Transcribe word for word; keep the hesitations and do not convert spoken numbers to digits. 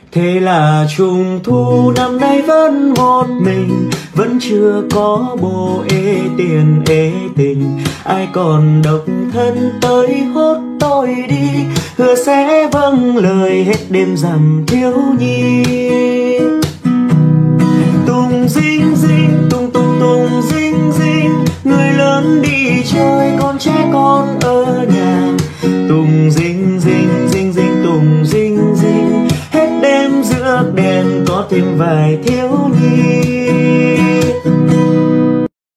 Thế là trùng thu năm nay vẫn một mình, vẫn chưa có bồ ê tiền ê tình. Ai còn độc thân tới hốt tôi đi, hứa sẽ vâng lời hết đêm rằm thiếu nhi. Tùng dinh dinh, tung tung tùng dinh dinh, người lớn đi chơi còn trẻ con ở nhà. Tùng dinh dinh dinh dinh tùng dinh dinh, hết đêm rước đèn có thêm vài thiếu nhi.